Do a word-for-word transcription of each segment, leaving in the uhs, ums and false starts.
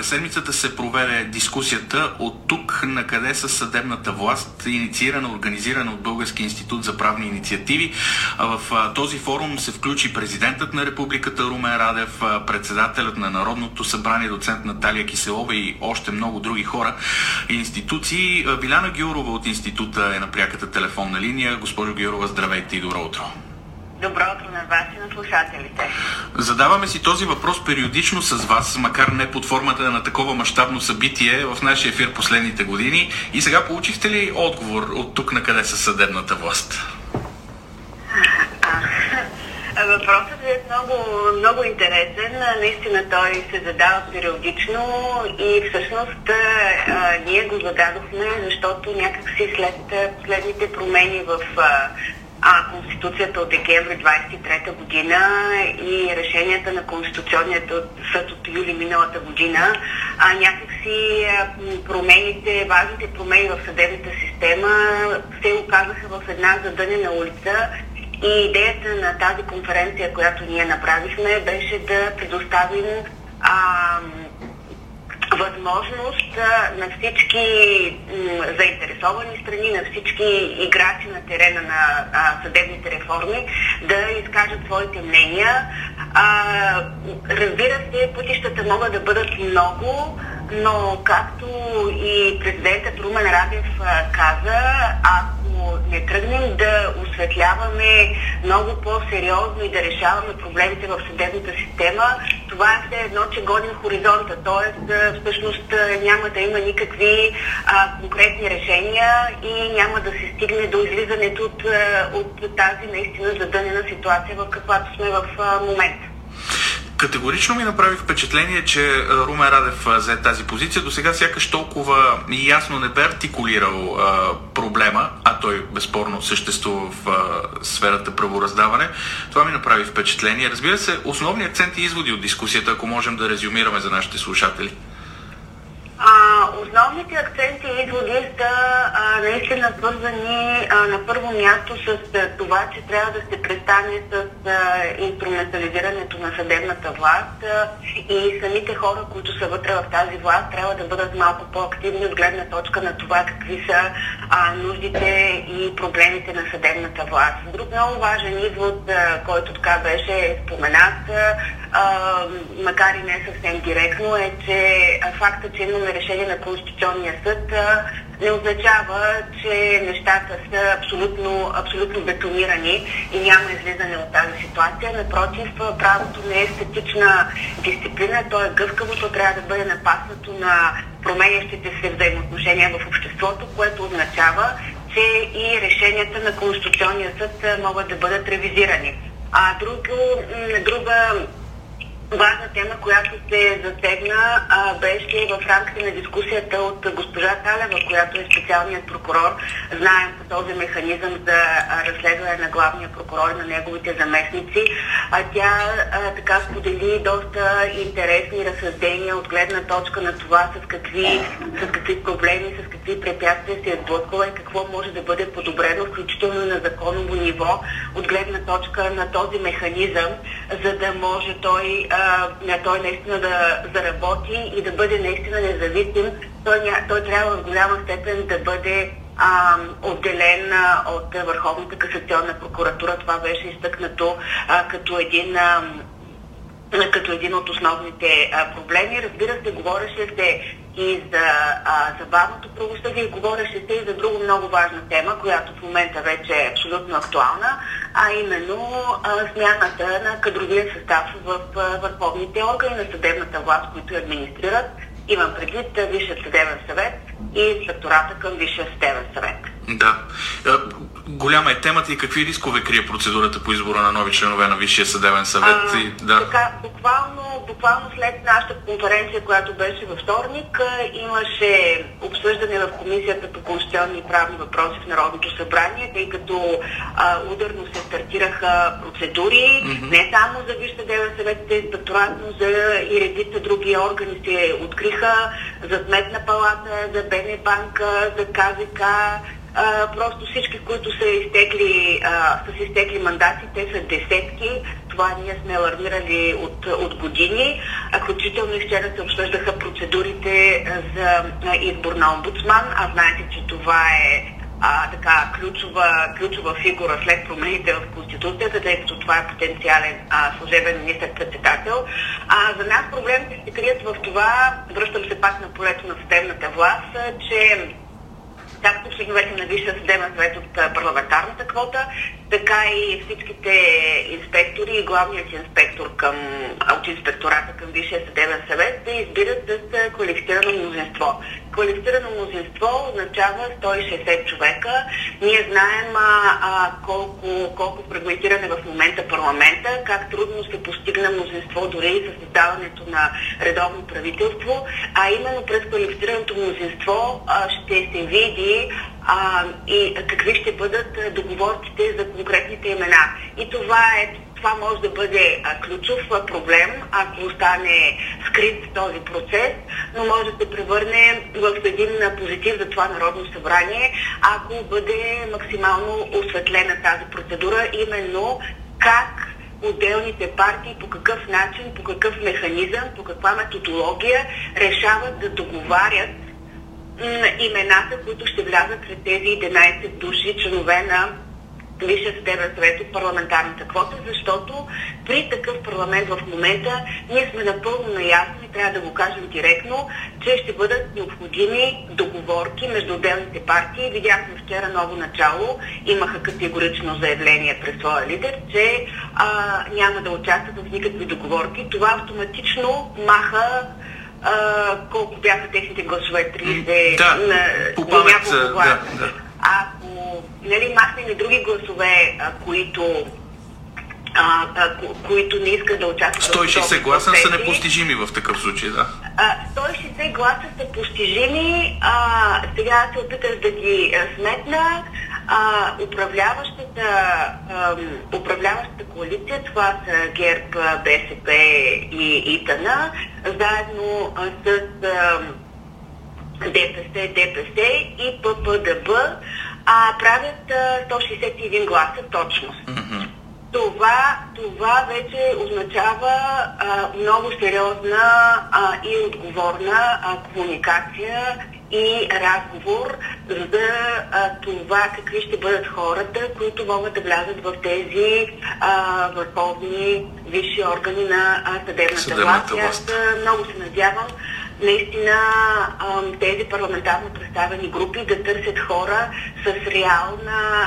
през седмицата се проведе дискусията от тук на къде са съдебната власт, инициирана, организирана от Български институт за правни инициативи. В този форум се включи президентът на републиката Румен Радев, председателят на Народното събрание, доцент Наталия Киселова и още много други хора и институции. Биляна Гюрова от института е на пряката телефонна линия. Госпожо Гюрова, здравейте и добро утро. Добро утро на вас и на слушателите. Задаваме си този въпрос периодично с вас, макар не под формата на такова мащабно събитие в нашия ефир последните години. И сега получихте ли отговор от тук на къде са съдебната власт? Въпросът е много, много интересен. Наистина той се задава периодично и всъщност а, ние го зададохме, защото някакси след последните промени в а, а, Конституцията от декември двадесет и трета година и решенията на Конституционния съд от юли миналата година, а някакси а, промените, важните промени в съдебната система се оказаха в една задънена улица. И идеята на тази конференция, която ние направихме, беше да предоставим а, възможност а, на всички м, заинтересовани страни, на всички играчи на терена на а, съдебните реформи да изкажат своите мнения. А, разбира се, пътищата могат да бъдат много, но както и президентът Румен Радев а, каза, ако не тръгнем да осветляваме много по-сериозно и да решаваме проблемите в съдебната система, това е все едно, че гоним хоризонта. Тоест, всъщност няма да има никакви а, конкретни решения и няма да се стигне до излизането от, от тази наистина задънена ситуация, в каквато сме в а, момента. Категорично ми направи впечатление, че Румен Радев взе тази позиция. До сега сякаш толкова ясно не бе артикулирал а, проблема, а той безспорно съществува в а, сферата правораздаване. Това ми направи впечатление. Разбира се, основни акценти и изводи от дискусията, ако можем да резюмираме за нашите слушатели. А, основните акценти и изводи са а, наистина свързани а, на първо място с а, това, че трябва да се престане с а, инструментализирането на съдебната власт а, и самите хора, които са вътре в тази власт, трябва да бъдат малко по-активни от гледна точка на това какви са а, нуждите и проблемите на съдебната власт. Друг много важен извод, а, който така беше споменат, а, макар и не съвсем директно, е, че а, факта, че имаме решение на Конституционния съд, не означава, че нещата са абсолютно, абсолютно бетонирани и няма излизане от тази ситуация. Напротив, правото не е статична дисциплина, то е гъвкаво, то трябва да бъде напаснато на променящите се взаимоотношения в обществото, което означава, че и решенията на Конституционния съд могат да бъдат ревизирани. А друго, друга важна тема, която се засегна, а, беше в рамките на дискусията от госпожа Талева, която е специалният прокурор. Знаем по този механизъм за а, разследване на главния прокурор и на неговите заместници. А тя а, така сподели доста интересни разсъждения от гледна точка на това с какви, с какви проблеми, с какви препятствия се е сблъсквала и какво може да бъде подобрено, включително на законово ниво, от гледна точка на този механизъм, за да може той на той наистина да заработи и да бъде наистина независим. Той, той трябва в голяма степен да бъде а, отделен а, от Върховната касационна прокуратура. Това беше изтъкнато а, като един а, като един от основните а, проблеми. Разбира се, говореше се и за а, забавното правосъдие, говореше се и за друга много важна тема, която в момента вече е абсолютно актуална, а именно а, смяната на кадровия състав в а, върховните органи на съдебната власт, които администрират. Имам предвид Висшия съдебен съвет и инспектората към Висшия съдебен съвет. Да. Голяма е темата и какви рискове крие процедурата по избора на нови членове на Висшия съдебен съвет. А, и, да. Така, буквално, буквално след нашата конференция, която беше във вторник, имаше обсъждане в Комисията по конституционни и правни въпроси в Народното събрание, тъй като а, ударно се стартираха процедури, mm-hmm. не само за Висшия съдебен съвет и инспекторат, но за и редица други органи се откриха, за Сметна палата, за БНБанка, за КЗК. Uh, просто всички, които са изтекли, uh, са изтекли мандати, те са десетки. това ние сме алармирали от, от години. Включително и вчера се обсъждаха процедурите за избор на омбудсман, а знаете, че това е а, така ключова, ключова фигура след промените в Конституцията, тъй като това е потенциален а, служебен министър-председател. А, за нас проблемите се крият в това, връщам се пак на полето на съдебната власт, че както членовете на Висшия съдебен съвет от парламентарната квота, така и всичките инспектори и главният инспектор към, от инспектората към Висшия съдебен съвет се избират с квалифицирано мнозинство. Квалифицирано мнозинство означава сто и шейсет човека. Ние знаем а, а, колко, колко фрагментиран е в момента парламента, как трудно се постигна мнозинство дори и със създаването на редовно правителство, а именно през квалифицираното мнозинство а, ще се види а, и какви ще бъдат договорките за конкретните имена. И това е Това може да бъде а, ключов а, проблем, ако остане скрит този процес, но може да се превърне в един а, позитив за това Народно събрание, ако бъде максимално осветлена тази процедура, именно как отделните партии, по какъв начин, по какъв механизъм, по каква методология решават да договарят м- имената, които ще влязат сред тези единайсет души членове на Висшия съдебен съвет от парламентарната квота, защото при такъв парламент в момента ние сме напълно наясно и трябва да го кажем директно, че ще бъдат необходими договорки между отделните партии. Видяхме вчера Ново начало, имаха категорично заявление пред своя лидер, че а, няма да участват в никакви договорки. Това автоматично маха а, колко бяха техните гласове, трийсет да, на, по памет, няколко гласа. Да, да. Ако нали, махнем и други гласове, а, които, а, а, ко, които не искат да участват... сто и шейсет гласа са непостижими в такъв случай, да. А, сто и шейсет гласа са постижими. А, сега се опитах да ги а, сметна. А, управляващата, а, управляващата коалиция, това са ГЕРБ, БСП и ИТН, заедно а, с... А, ДПС, ДПС и ППДБ а, правят а, сто шейсет и един гласа точност. Mm-hmm. Това, това вече означава а, много сериозна а, и отговорна а, комуникация и разговор за а, това какви ще бъдат хората, които могат да влязат в тези а, върховни висши органи на а, съдебната, съдебната власт. Аз много се надявам наистина тези парламентарно представени групи да търсят хора с реална,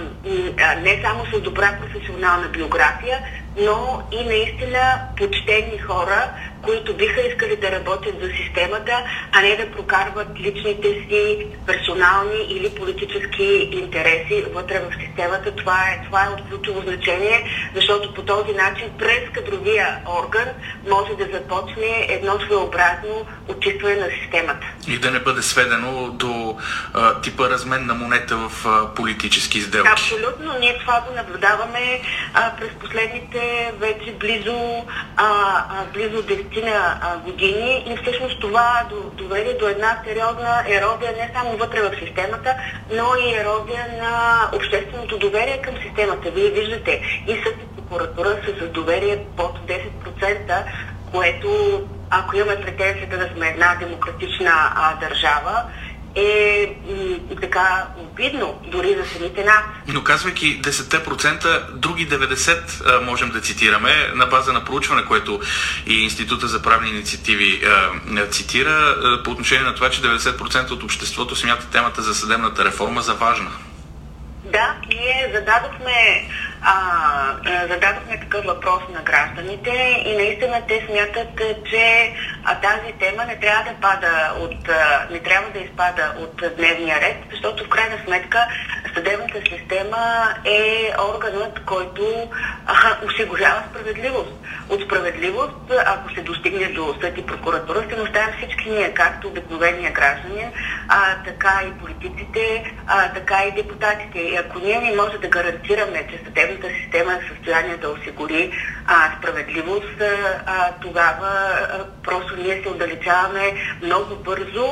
не само с добра професионална биография, но и наистина почтени хора, които биха искали да работят за системата, а не да прокарват личните си персонални или политически интереси вътре в системата. Това е, това е от ключово значение, защото по този начин през кадровия орган може да започне едно своеобразно очистване на системата. И да не бъде сведено до а, типа размен на монета в а, политически сделки. Абсолютно. Ние това го наблюдаваме а, през последните вече близо, а, а, близо десетина години и всъщност това доведе до една сериозна ерозия не само вътре в системата, но и ерозия на общественото доверие към системата. Вие виждате и съд и прокуратура са с доверие под десет процента, което, ако имаме претенцията да сме една демократична а, държава, е м- така обидно дори за самите нас. Но казвайки десет процента, други деветдесет процента можем да цитираме на база на проучване, което и Института за правни инициативи а, цитира а, по отношение на това, че деветдесет процента от обществото смята темата за съдебната реформа за важна. Да, ние зададохме, а, зададохме такъв въпрос на гражданите и наистина те смятат, че а, тази тема не трябва да пада от, а, не трябва да изпада от дневния ред, защото в крайна сметка съдебната система е органът, който а, осигурява справедливост. От справедливост, ако се достигне до съд и прокуратура, се нуждаем всички ние, както обикновения гражданин, а, така и политиците, а, така и депутатите. И ако ние не може да гарантираме, че съдебната система е в състояние да осигури а, справедливост, а, тогава а, просто ние се отдалечаваме много бързо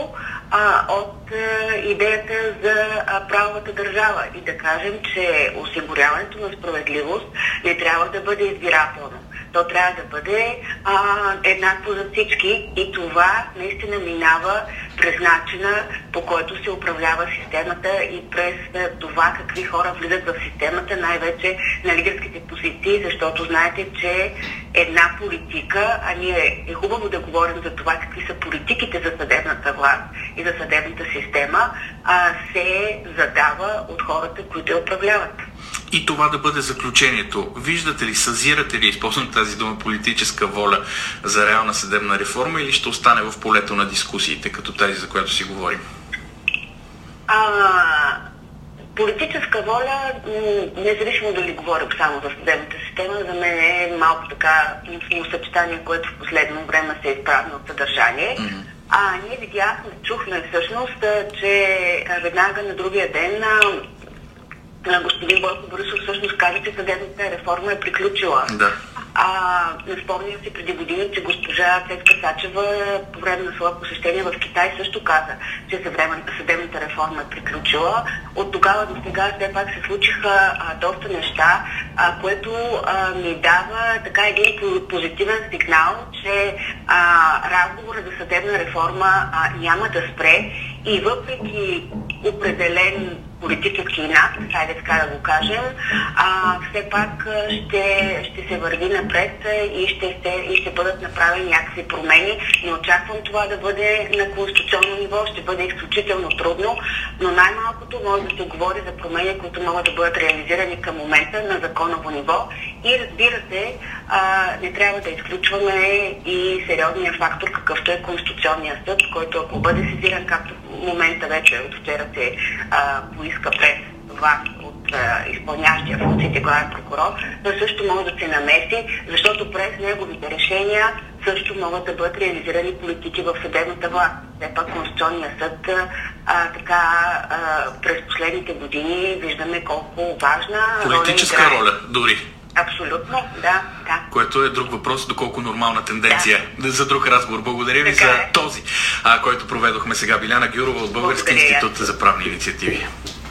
а, от а, идеята за а, правовата държава и да кажем, че осигуряването на справедливост не трябва да бъде избирателно. То трябва да бъде а, еднакво за всички и това наистина минава през начина, по който се управлява системата и през това какви хора влизат в системата, най-вече на лидерските позиции, защото знаете, че една политика, а ние е хубаво да говорим за това какви са политиките за съдебната власт и за съдебната система, а, се задава от хората, които я управляват. И това да бъде заключението. Виждате ли, съзирате ли, използвам тази дума, политическа воля за реална съдебна реформа или ще остане в полето на дискусиите, като тази, за която си говорим? А, политическа воля, независимо дали говорим само за съдебната система, за мен е малко така съчетание, което в последно време се изправи от съдържание. Mm-hmm. А ние видяхме, чухме всъщност, че веднага на другия ден господин Бойко Борисов всъщност каза, че съдебната реформа е приключила. Да. А, не спомням си преди години, че госпожа Цецка Цачева по време на своя посещение в Китай също каза, че съдебната реформа е приключила. От тогава до сега все пак се случиха а, доста неща, а, което а, ми дава така един позитивен сигнал, че а, разговорът за съдебна реформа а, няма да спре и въпреки определен политически инат, хайде така да го кажем, а, все пак ще, ще се върви напред и ще, се, и ще бъдат направени някакви промени. Не очаквам това да бъде на конституционно ниво, ще бъде изключително трудно, но най-малкото може да се говори за промени, които могат да бъдат реализирани към момента на законово ниво. И разбира се, а, не трябва да изключваме и сериозния фактор, какъвто е Конституционния съд, който ако бъде сезиран, както в момента вече от вчера се а, поиска през вас от а, изпълняващия функциите главен прокурор, да също може да се намеси, защото през неговите решения също могат да бъдат реализирани политики в съдебната власт. Все пак Конституционния съд а, така а, през последните години виждаме колко важна политическа роля, роля дори. Абсолютно, да, да. Което е друг въпрос, доколко нормална тенденция. Да. За друг разговор. Благодаря ви така за е. този, а, който проведохме сега. Биляна Гюрова от Български институт за правни инициативи.